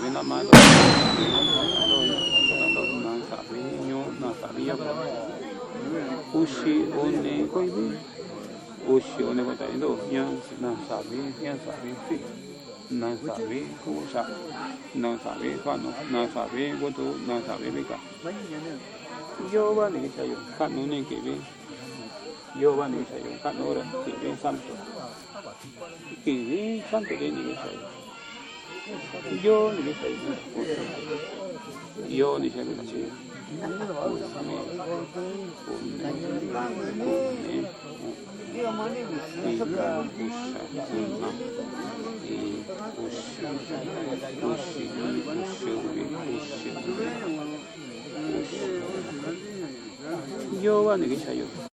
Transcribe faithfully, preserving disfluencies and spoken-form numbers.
sabi nama to na sabi nyo na sabi ya ushi one koi bi ushi one ko tai do nya na sabi nya sabi fi na sabi ko sa na sabi ka no na sabi ko to na sabi bi ka yo ba ni sa yo ka no ne ke bi yo ba ni sa yo ka no ra ke bi santo ke bi santo de ni sa yo yo ni sa yo yo ni sa yo chi yo ba ni sa yo